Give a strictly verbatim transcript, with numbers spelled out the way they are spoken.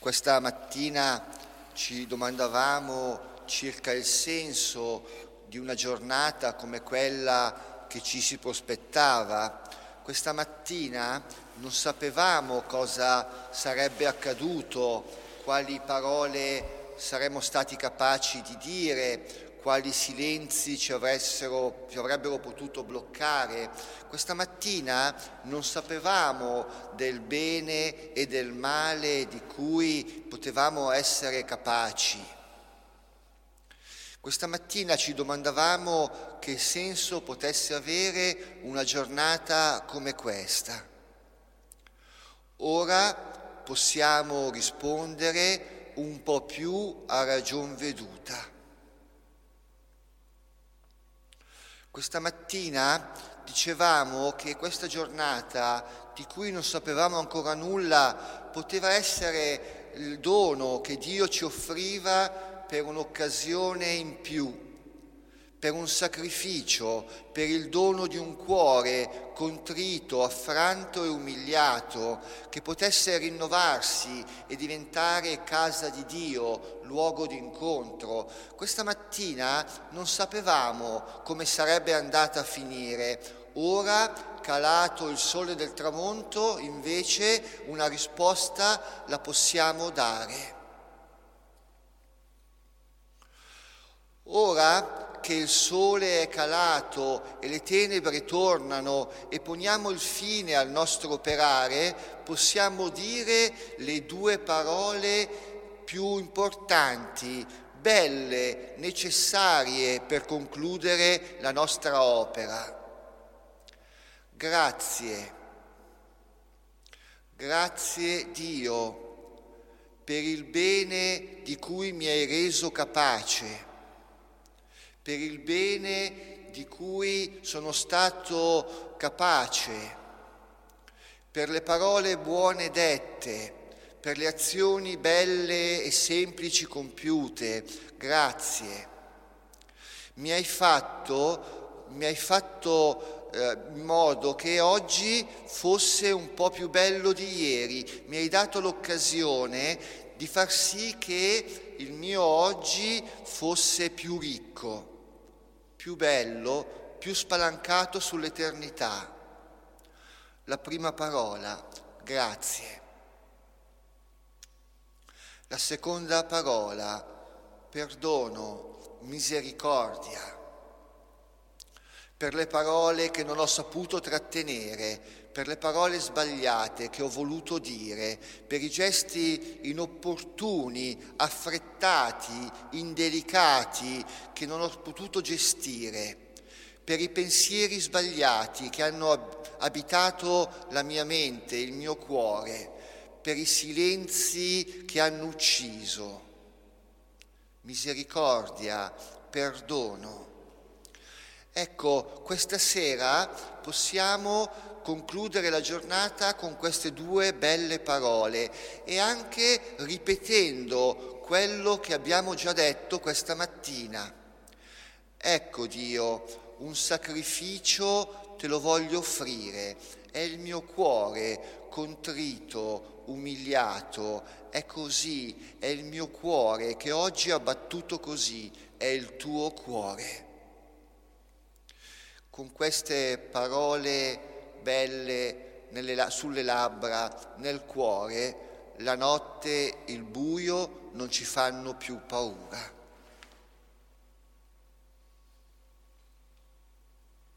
Questa mattina ci domandavamo circa il senso di una giornata come quella che ci si prospettava. Questa mattina non sapevamo cosa sarebbe accaduto, quali parole saremmo stati capaci di dire, quali silenzi ci, avessero, ci avrebbero potuto bloccare. Questa mattina non sapevamo del bene e del male di cui potevamo essere capaci. Questa mattina ci domandavamo che senso potesse avere una giornata come questa. Ora possiamo rispondere un po' più a ragion veduta. Questa mattina dicevamo che questa giornata, di cui non sapevamo ancora nulla, poteva essere il dono che Dio ci offriva per un'occasione in più, per un sacrificio, per il dono di un cuore contrito, affranto e umiliato, che potesse rinnovarsi e diventare casa di Dio, luogo di incontro. Questa mattina non sapevamo come sarebbe andata a finire. Ora, calato il sole del tramonto, invece una risposta la possiamo dare. Ora che il sole è calato e le tenebre tornano e poniamo il fine al nostro operare, possiamo dire le due parole più importanti, belle, necessarie per concludere la nostra opera. Grazie. Grazie Dio per il bene di cui mi hai reso capace, per il bene di cui sono stato capace, per le parole buone dette, per le azioni belle e semplici compiute. Grazie. Mi hai fatto, mi hai fatto eh, in modo che oggi fosse un po' più bello di ieri. Mi hai dato l'occasione di far sì che il mio oggi fosse più ricco, più bello, più spalancato sull'eternità. La prima parola, grazie. La seconda parola, perdono, misericordia. Per le parole che non ho saputo trattenere, per le parole sbagliate che ho voluto dire, per i gesti inopportuni, affrettati, indelicati che non ho potuto gestire, per i pensieri sbagliati che hanno abitato la mia mente, il mio cuore, per i silenzi che hanno ucciso. Misericordia, perdono. Ecco, questa sera possiamo concludere la giornata con queste due belle parole e anche ripetendo quello che abbiamo già detto questa mattina. Ecco Dio, un sacrificio te lo voglio offrire, è il mio cuore contrito, umiliato, è così, è il mio cuore che oggi ha battuto così, è il tuo cuore. Con queste parole belle nelle, sulle labbra, nel cuore, la notte, il buio non ci fanno più paura.